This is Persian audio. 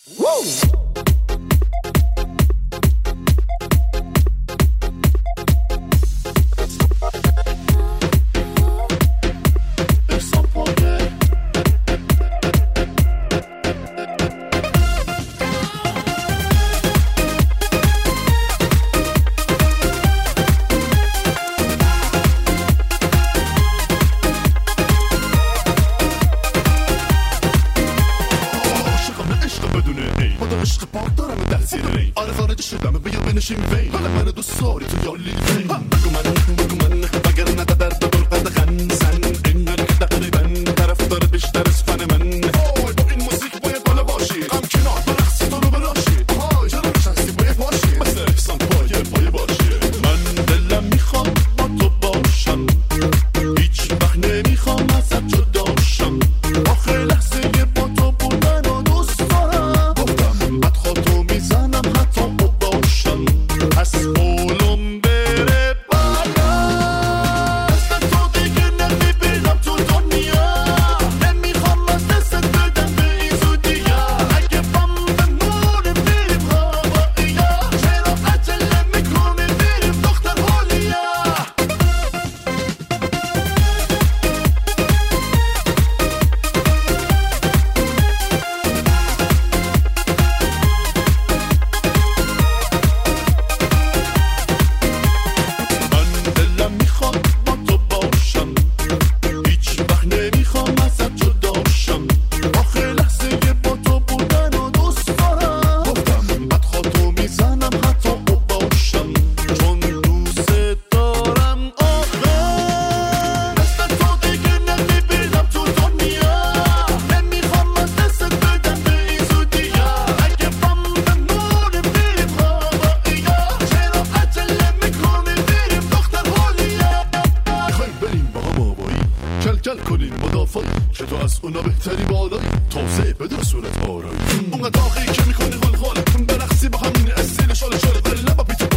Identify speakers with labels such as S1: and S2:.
S1: عشق پاک دارم در زیر ری آره خارج شدم بیا بنشین وی حالا منو دوست داری تو یا لیوی بگو من وگرنه در بلقد خنسن اینجوری که تقریبا طرف داره بیشتر از فن من با این موزیک باید بالا باشی هم کنار برقصی تو رو براشی چرا نشستی پای پاشی مثل احسان پای باشی من دلم میخوام با تو باشم هیچ وقت نمیخوام ازت جداشم آخر لحظه با تو بودن و دوست دارم گفتم بعد خودتو میزنم حتی با باشم پس قولم بره بالا دست تو دیگه نمیبینم تو دنیا نمیخوام از دست بدم به این زودیا اگه بام بمونه میریم هواییا چرا عجله میکنی میریم دختر هولیا من دلم میخواد با تو باشم هیچ وقت نمیخوام ازت جداشم آخر لحظه با تو بودن و دوست دارم گفتم بعد خودتو میزنم حتی با باشم چون دوست دارم آخر دست تو دیگه نمیبینم تو دنیا نمیخوام از دست بدم به این زودیا اگه بام بمونه میریم هواییا چرا عجله میکنی میریم دختر هولیا میخوایم بریم با هم آبایی کل کنیم مدافعی که تو از اونا بهتری بالایی تازه بده صورت آرایی اونقدر آقایی که میکنی غلغاله برقصی با همین استیل شاله ولی لبا بیتو